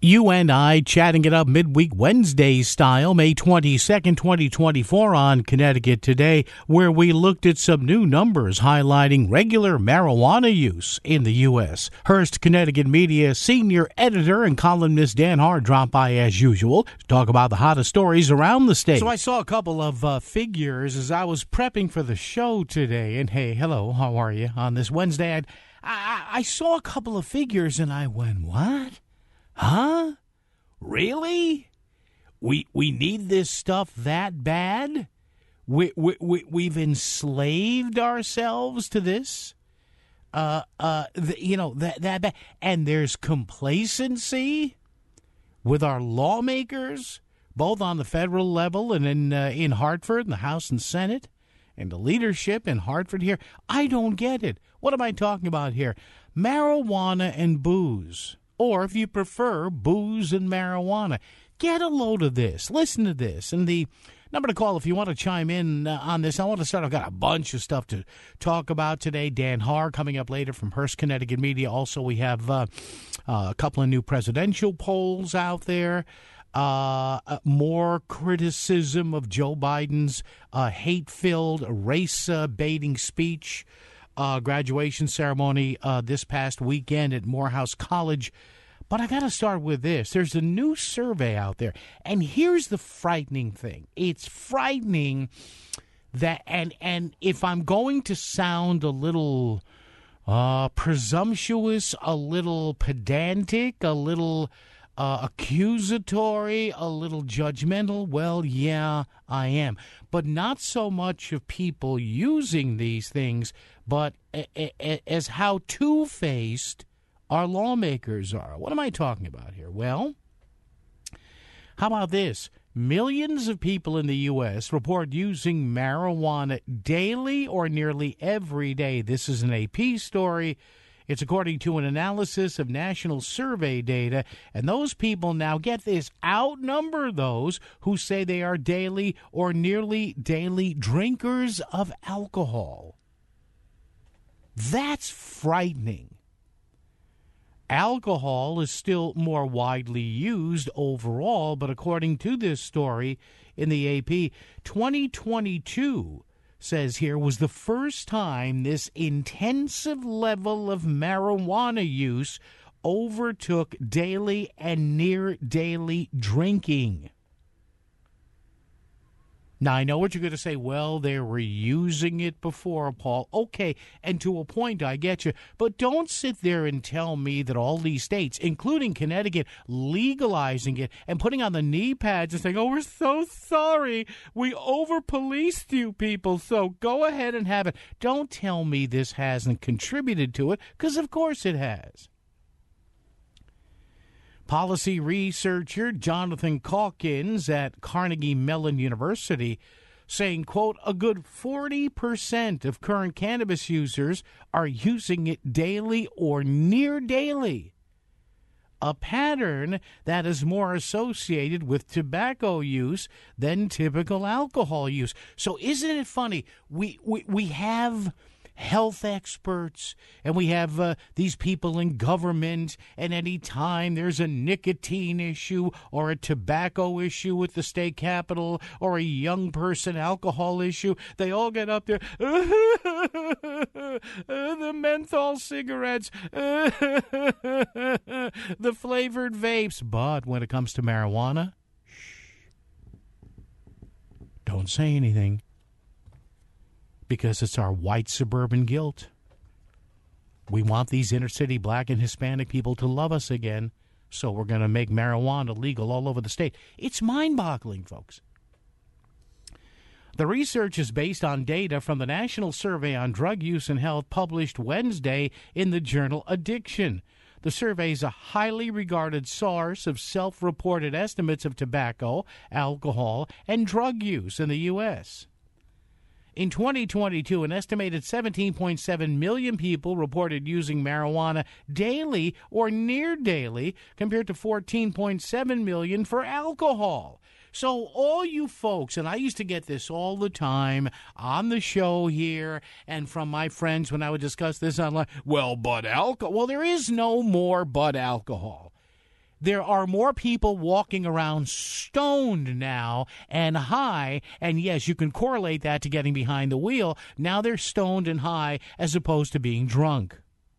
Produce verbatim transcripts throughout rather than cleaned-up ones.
You and I chatting it up midweek Wednesday style, May twenty-second, twenty twenty-four on Connecticut Today, where we looked at some new numbers highlighting regular marijuana use in the U S. Hearst Connecticut Media senior editor and columnist Dan Haar dropped by as usual to talk about the hottest stories around the state. So I saw a couple of uh, figures as I was prepping for the show today. And hey, hello, how are you on this Wednesday? I, I, I saw a couple of figures and I went, what? Huh? Really? We we need this stuff that bad? We we, we we've enslaved ourselves to this? Uh uh the, you know that that bad. And there's complacency with our lawmakers, both on the federal level and in uh, in Hartford, in the House and Senate, and the leadership in Hartford here. I don't get it. What am I talking about here? Marijuana and booze. Or, if you prefer, booze and marijuana. Get a load of this. Listen to this. And the number to call if you want to chime in uh, on this. I want to start. I've got a bunch of stuff to talk about today. Dan Haar coming up later from Hearst Connecticut Media. Also, we have uh, uh, a couple of new presidential polls out there. Uh, uh, more criticism of Joe Biden's uh, hate-filled, race-baiting speech. Uh, graduation ceremony uh, this past weekend at Morehouse College. But I got to start with this. There's a new survey out there, and here's the frightening thing. It's frightening that, and and if I'm going to sound a little uh, presumptuous, a little pedantic, a little uh, accusatory, a little judgmental, well, yeah, I am. But not so much of people using these things, but as how two-faced our lawmakers are. What am I talking about here? Well, how about this? Millions of people in the U S report using marijuana daily or nearly every day. This is an A P story. It's according to an analysis of national survey data, and those people, now get this, outnumber those who say they are daily or nearly daily drinkers of alcohol. That's frightening. Alcohol is still more widely used overall, but according to this story in the A P, twenty twenty-two says here was the first time this intensive level of marijuana use overtook daily and near daily drinking. Now, I know what you're going to say. Well, they were using it before, Paul. Okay, and to a point, I get you. But don't sit there and tell me that all these states, including Connecticut, legalizing it and putting on the knee pads and saying, oh, we're so sorry. We over-policed you people, so go ahead and have it. Don't tell me this hasn't contributed to it, because of course it has. Policy researcher Jonathan Calkins at Carnegie Mellon University saying, quote, a good forty percent of current cannabis users are using it daily or near daily, a pattern that is more associated with tobacco use than typical alcohol use. So isn't it funny? We, we, we have health experts, and we have uh, these people in government, and any time there's a nicotine issue or a tobacco issue with the state capitol or a young person alcohol issue, they all get up there, the menthol cigarettes, the flavored vapes. But when it comes to marijuana, shh, don't say anything. Because it's our white suburban guilt. We want these inner city black and Hispanic people to love us again, so we're going to make marijuana legal all over the state. It's mind-boggling, folks. The research is based on data from the National Survey on Drug Use and Health published Wednesday in the journal Addiction. The survey is a highly regarded source of self-reported estimates of tobacco, alcohol, and drug use in the U S In twenty twenty-two, an estimated seventeen point seven million people reported using marijuana daily or near daily, compared to fourteen point seven million for alcohol. So all you folks, and I used to get this all the time on the show here and from my friends when I would discuss this online, well, but alcohol, well, there is no more but alcohol. There are more people walking around stoned now and high, and yes, you can correlate that to getting behind the wheel. Now they're stoned and high as opposed to being drunk.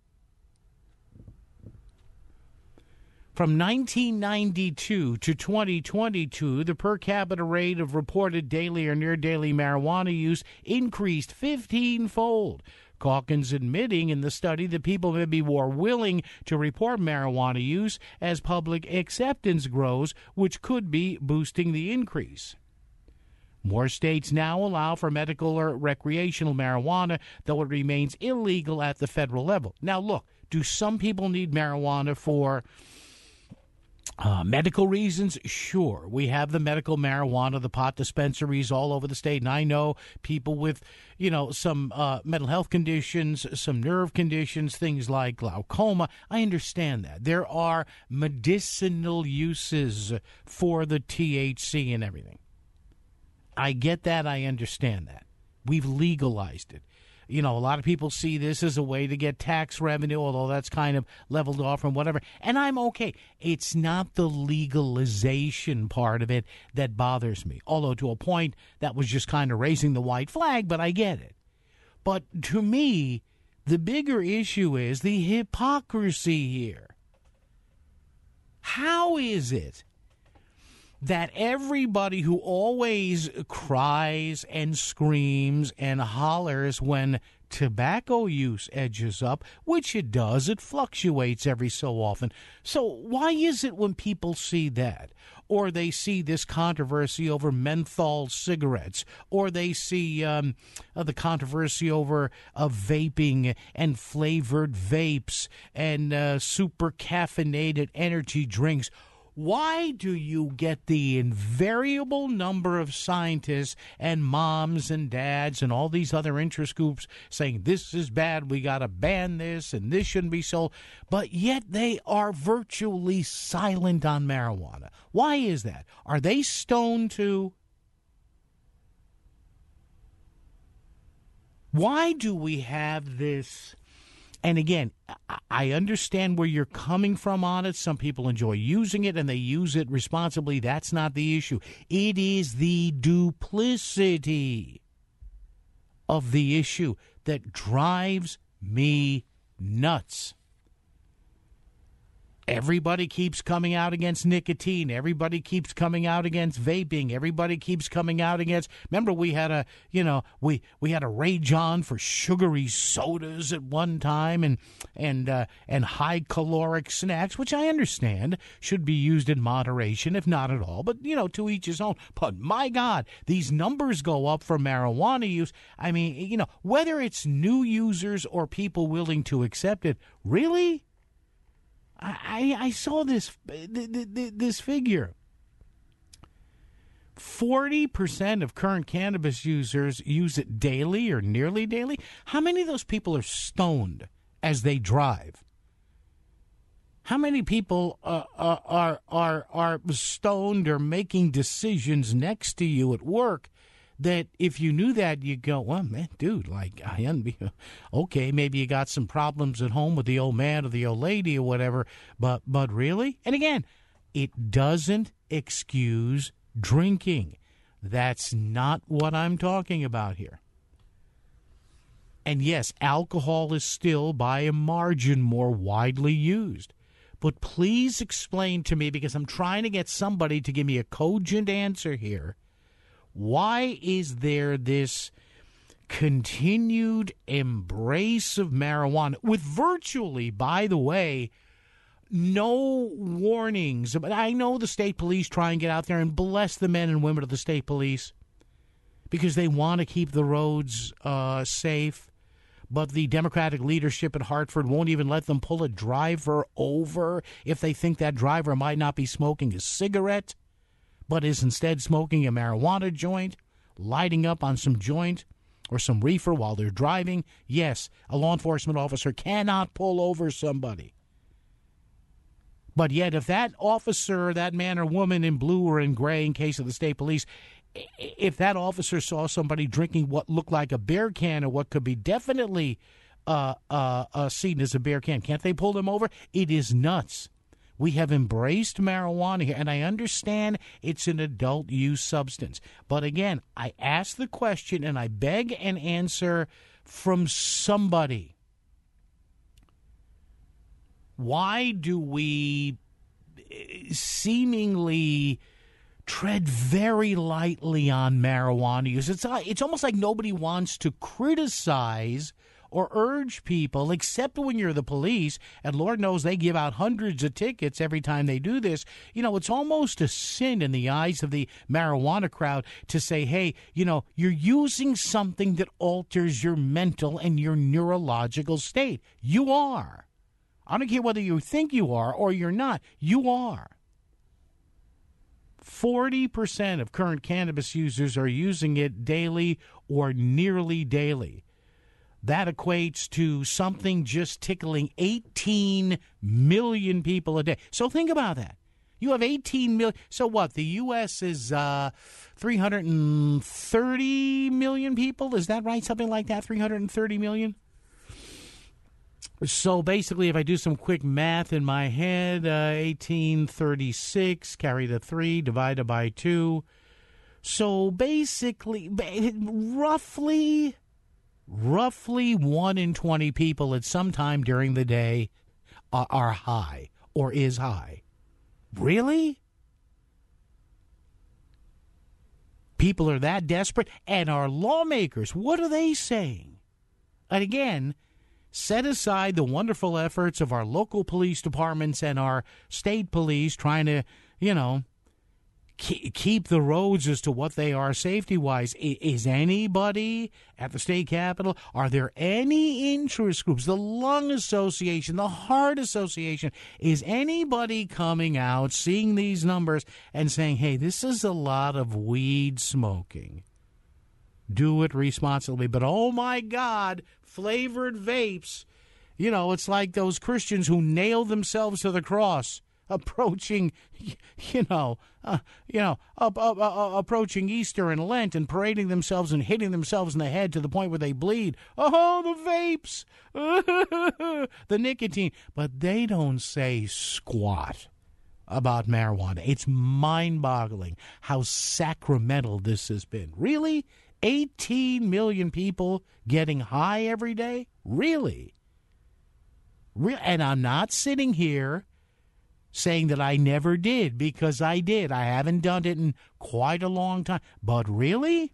From nineteen ninety-two to twenty twenty-two, the per capita rate of reported daily or near-daily marijuana use increased fifteen-fold. Calkins admitting in the study that people may be more willing to report marijuana use as public acceptance grows, which could be boosting the increase. More states now allow for medical or recreational marijuana, though it remains illegal at the federal level. Now, look, do some people need marijuana for Uh, medical reasons? Sure. We have the medical marijuana, the pot dispensaries all over the state. And I know people with, you know, some uh, mental health conditions, some nerve conditions, things like glaucoma. I understand that. There are medicinal uses for the T H C and everything. I get that. I understand that. We've legalized it. You know, a lot of people see this as a way to get tax revenue, although that's kind of leveled off and whatever. And I'm okay. It's not the legalization part of it that bothers me. Although to a point, that was just kind of raising the white flag, but I get it. But to me, the bigger issue is the hypocrisy here. How is it that everybody who always cries and screams and hollers when tobacco use edges up, which it does, it fluctuates every so often. So why is it when people see that, or they see this controversy over menthol cigarettes, or they see um, uh, the controversy over uh, vaping and flavored vapes and uh, super caffeinated energy drinks, why do you get the invariable number of scientists and moms and dads and all these other interest groups saying this is bad, we got to ban this, and this shouldn't be sold, but yet they are virtually silent on marijuana? Why is that? Are they stoned too? Why do we have this? And again, I understand where you're coming from on it. Some people enjoy using it and they use it responsibly. That's not the issue. It is the duplicity of the issue that drives me nuts. Everybody keeps coming out against nicotine. Everybody keeps coming out against vaping. Everybody keeps coming out against. Remember, we had a, you know, we we had a rage on for sugary sodas at one time, and and uh, and high caloric snacks, which I understand should be used in moderation, if not at all. But you know, to each his own. But my God, these numbers go up for marijuana use. I mean, you know, whether it's new users or people willing to accept it, really. I, I saw this this figure. forty percent of current cannabis users use it daily or nearly daily. How many of those people are stoned as they drive? How many people uh, are, are are are stoned or making decisions next to you at work that if you knew that, you'd go, well, man, dude, like, I unbe- okay, maybe you got some problems at home with the old man or the old lady or whatever, but but really? And again, it doesn't excuse drinking. That's not what I'm talking about here. And yes, alcohol is still by a margin more widely used. But please explain to me, because I'm trying to get somebody to give me a cogent answer here, why is there this continued embrace of marijuana with virtually, by the way, no warnings? But I know the state police try and get out there, and bless the men and women of the state police, because they want to keep the roads uh, safe. But the Democratic leadership at Hartford won't even let them pull a driver over if they think that driver might not be smoking a cigarette, but is instead smoking a marijuana joint, lighting up on some joint or some reefer while they're driving. Yes, a law enforcement officer cannot pull over somebody. But yet, if that officer, that man or woman in blue or in gray, in case of the state police, if that officer saw somebody drinking what looked like a beer can or what could be definitely uh, uh, uh, seen as a beer can, can't they pull them over? It is nuts. We have embraced marijuana here, and I understand it's an adult use substance. But again, I ask the question and I beg an answer from somebody. Why do we seemingly tread very lightly on marijuana use? It's, it's almost like nobody wants to criticize or urge people, except when you're the police, and Lord knows they give out hundreds of tickets every time they do this. You know, it's almost a sin in the eyes of the marijuana crowd to say, hey, you know, you're using something that alters your mental and your neurological state. You are. I don't care whether you think you are or you're not. You are. forty percent of current cannabis users are using it daily or nearly daily. That equates to something just tickling eighteen million people a day. So think about that. You have eighteen million. So what? The U S is uh, three hundred thirty million people. Is that right? Something like that? three hundred thirty million? So basically, if I do some quick math in my head, uh, eighteen thirty-six, carry the three, divided by two. So basically, roughly... Roughly one in twenty people at some time during the day are, are high or is high. Really? People are that desperate? And our lawmakers, what are they saying? And again, set aside the wonderful efforts of our local police departments and our state police trying to, you know, keep the roads as to what they are safety-wise. Is anybody at the state capitol, are there any interest groups, the Lung Association, the Heart Association, is anybody coming out, seeing these numbers, and saying, hey, this is a lot of weed smoking? Do it responsibly. But, oh, my God, flavored vapes. You know, it's like those Christians who nailed themselves to the cross, approaching, you know, uh, you know, up, up, uh, approaching Easter and Lent and parading themselves and hitting themselves in the head to the point where they bleed. Oh, the vapes, the nicotine. But they don't say squat about marijuana. It's mind-boggling how sacramental this has been. Really? eighteen million people getting high every day? Really? Re- and I'm not sitting here saying that I never did, because I did. I haven't done it in quite a long time. But really?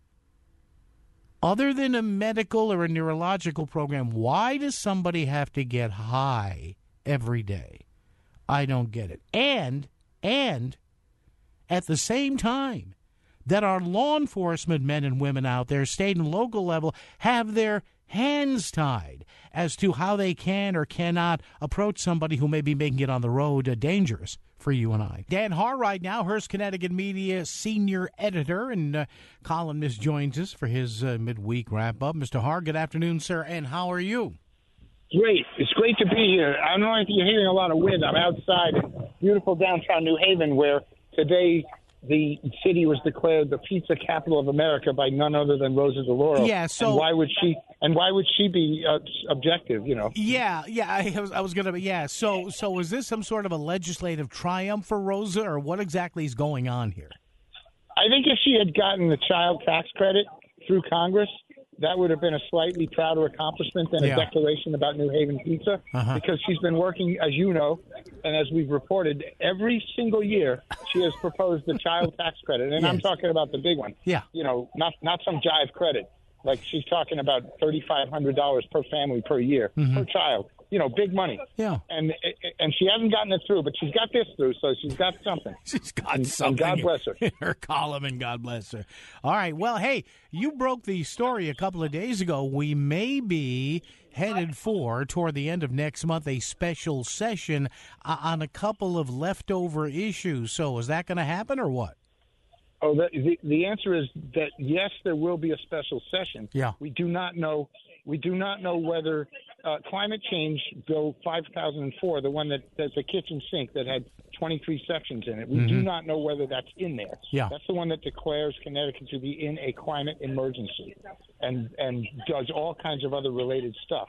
Other than a medical or a neurological program, why does somebody have to get high every day? I don't get it. And, and, at the same time that our law enforcement men and women out there, state and local level, have their hands tied as to how they can or cannot approach somebody who may be making it on the road uh, dangerous for you and I. Dan Haar right now, Hearst Connecticut Media senior editor and uh, columnist, joins us for his uh, midweek wrap-up. Mister Haar, good afternoon, sir, and how are you? Great. It's great to be here. I don't know if you're hearing a lot of wind. I'm outside in beautiful downtown New Haven, where today the city was declared the pizza capital of America by none other than Rosa DeLauro. Yeah, so and why would she? And why would she be uh, objective? You know. Yeah, yeah. I was, I was going to. Yeah. So, so is this some sort of a legislative triumph for Rosa, or what exactly is going on here? I think if she had gotten the child tax credit through Congress, that would have been a slightly prouder accomplishment than yeah. a declaration about New Haven pizza, uh-huh. because she's been working, as you know, and as we've reported, every single year she has proposed the child tax credit. And yes. I'm talking about the big one. Yeah. You know, not not some jive credit. Like she's talking about thirty-five hundred dollars per family per year, mm-hmm. per child. You know, big money. Yeah. And and she hasn't gotten it through, but she's got this through, so she's got something. She's got and, something. And God bless her. In her column, and God bless her. All right. Well, hey, you broke the story a couple of days ago. We may be headed for, toward the end of next month, a special session uh, on a couple of leftover issues. So is that going to happen or what? Oh, the, the the answer is that yes, there will be a special session. Yeah. We do not know. We do not know whether uh, climate change bill five thousand four, the one that that's a kitchen sink that had twenty-three sections in it. We mm-hmm. do not know whether that's in there. Yeah. That's the one that declares Connecticut to be in a climate emergency, and and does all kinds of other related stuff.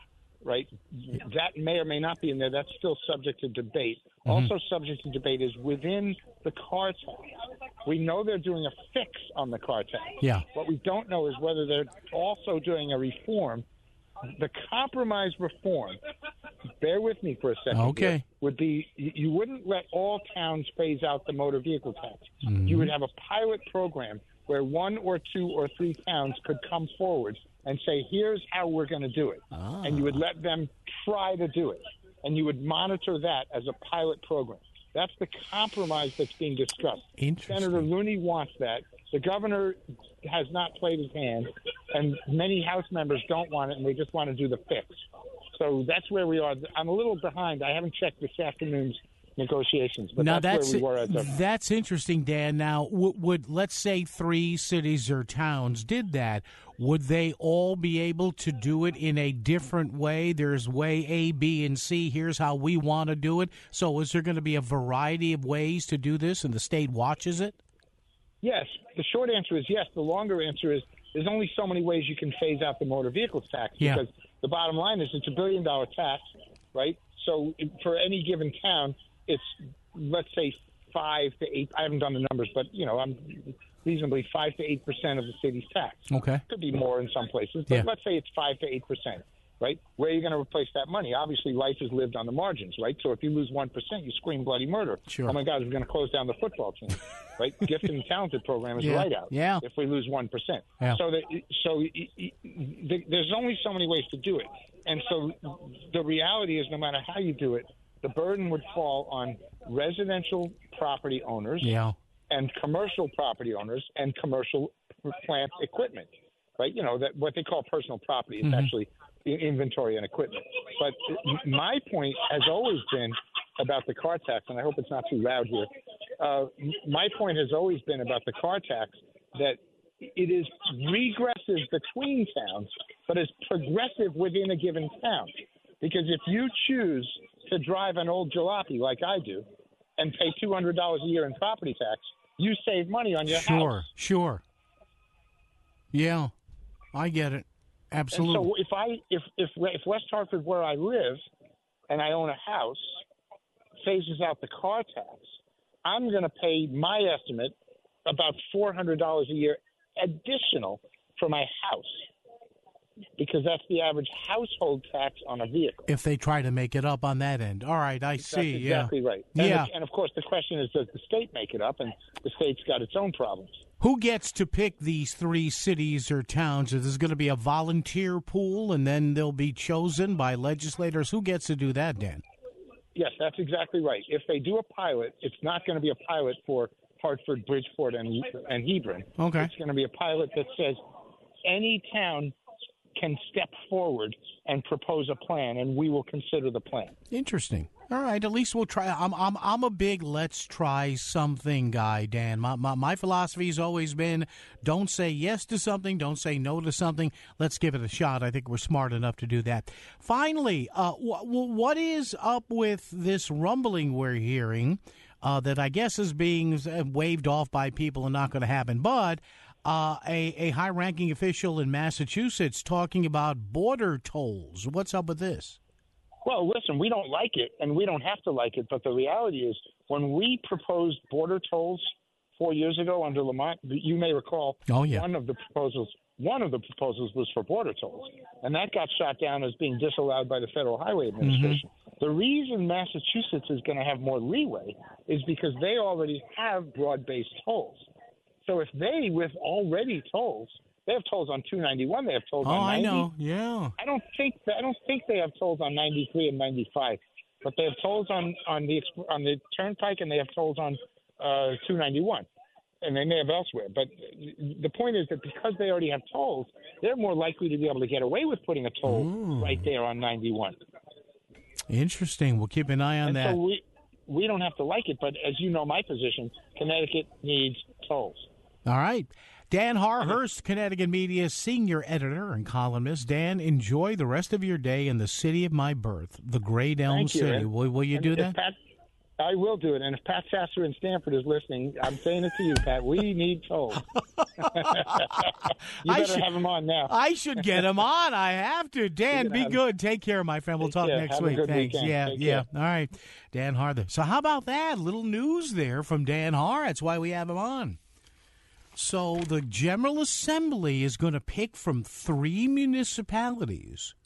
right? That may or may not be in there. That's still subject to debate. Mm-hmm. Also subject to debate is within the car tax. We know they're doing a fix on the car tax. Yeah. What we don't know is whether they're also doing a reform. The compromise reform, bear with me for a second, okay. here, would be you wouldn't let all towns phase out the motor vehicle tax. Mm-hmm. You would have a pilot program where one or two or three towns could come forward and say, here's how we're going to do it. Ah. And you would let them try to do it. And you would monitor that as a pilot program. That's the compromise that's being discussed. Senator Looney wants that. The governor has not played his hand, and many House members don't want it, and they just want to do the fix. So that's where we are. I'm a little behind. I haven't checked this afternoon's negotiations, but now that's, that's where we were. As of- that's interesting, Dan. Now, w- would let's say three cities or towns did that, would they all be able to do it in a different way? There's way A, B, and C. Here's how we want to do it. So is there going to be a variety of ways to do this, and the state watches it? Yes. The short answer is yes. The longer answer is there's only so many ways you can phase out the motor vehicles tax, yeah. because the bottom line is it's a billion dollar tax, right? So for any given town, it's, let's say, five to eight. I haven't done the numbers, but, you know, I'm reasonably five to eight percent of the city's tax. Okay. Could be more in some places, but yeah. let's say it's five to eight percent, right? Where are you going to replace that money? Obviously, life is lived on the margins, right? So if you lose one percent, you scream bloody murder. Sure. Oh, my God, we're going to close down the football team, right? Gifted and talented program is yeah. right out yeah. if we lose one percent. Yeah. So, that, so there's only so many ways to do it. And so the reality is no matter how you do it, the burden would fall on residential property owners yeah. and commercial property owners and commercial plant equipment, right? You know, that what they call personal property is mm-hmm. actually inventory and equipment. But my point has always been about the car tax, and I hope it's not too loud here. Uh, my point has always been about the car tax that it is regressive between towns, but is progressive within a given town. Because if you choose to drive an old jalopy like I do and pay two hundred dollars a year in property tax, you save money on your sure, house. Sure, sure. Yeah, I get it. Absolutely. And so if I if, if if West Hartford, where I live, and I own a house, phases out the car tax, I'm going to pay my estimate about four hundred dollars a year additional for my house. Because that's the average household tax on a vehicle. If they try to make it up on that end. All right, I that's see. exactly yeah. right. And, yeah. and, of course, the question is, does the state make it up? And the state's got its own problems. Who gets to pick these three cities or towns? Is this going to be a volunteer pool, and then they'll be chosen by legislators? Who gets to do that, Dan? Yes, that's exactly right. If they do a pilot, it's not going to be a pilot for Hartford, Bridgeport, and, and Hebron. Okay. It's going to be a pilot that says any town can step forward and propose a plan, and we will consider the plan. Interesting. All right, at least we'll try. I'm I'm I'm a big let's try something guy, Dan. My my, my philosophy has always been don't say yes to something, don't say no to something. Let's give it a shot. I think we're smart enough to do that. Finally, uh, w- w- what is up with this rumbling we're hearing uh, that I guess is being waved off by people and not going to happen, but Uh, a, a high-ranking official in Massachusetts talking about border tolls. What's up with this? Well, listen, we don't like it, and we don't have to like it, but the reality is when we proposed border tolls four years ago under Lamont, you may recall oh, yeah. one of the proposals one of the proposals was for border tolls, and that got shot down as being disallowed by the Federal Highway Administration. Mm-hmm. The reason Massachusetts is going to have more leeway is because they already have broad-based tolls. So if they, with already tolls, they have tolls on two ninety-one, they have tolls oh, on ninety. Oh, I know, yeah. I don't think I don't think they have tolls on ninety-three and ninety-five, but they have tolls on, on the on the Turnpike and they have tolls on uh, two ninety-one, and they may have elsewhere. But the point is that because they already have tolls, they're more likely to be able to get away with putting a toll Ooh. right there on ninety-one. Interesting. We'll keep an eye on and that. So we we don't have to like it, but as you know, my position, Connecticut needs tolls. All right. Dan Harhurst, Connecticut Media's senior editor and columnist. Dan, enjoy the rest of your day in the city of my birth, the Great Elm Thank you, City. and, will, will you do that? Pat, I will do it. And if Pat Sasser in Stanford is listening, I'm saying it to you, Pat. We need toll. You better should, have him on now. I should get him on. I have to. Dan, be good. Take care, my friend. We'll talk care. next have week. A good Thanks. Weekend. Yeah, Take yeah. care. All right. Dan Har there. So how about that? Little news there from Dan Har. That's why we have him on. So the General Assembly is going to pick from three municipalities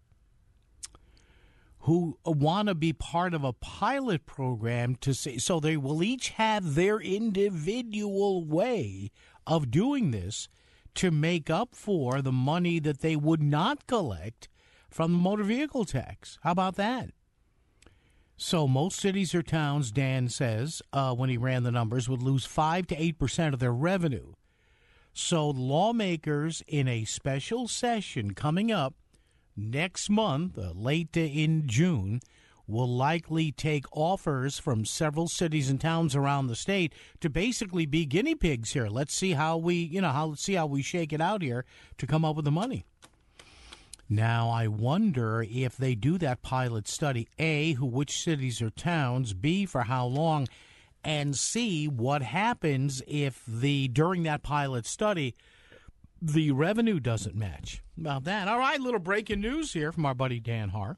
who want to be part of a pilot program to say, so they will each have their individual way of doing this to make up for the money that they would not collect from the motor vehicle tax. How about that? So most cities or towns, Dan says, uh, when he ran the numbers, would lose five to eight percent of their revenue. So lawmakers in a special session coming up next month, uh, late in June, will likely take offers from several cities and towns around the state to basically be guinea pigs here. Let's see how we, you know, how let's see how we shake it out here to come up with the money. Now, I wonder if they do that pilot study, A, who, which cities or towns, B, for how long, and C, what happens if the during that pilot study the revenue doesn't match. About that. All right, little breaking news here from our buddy Dan Har.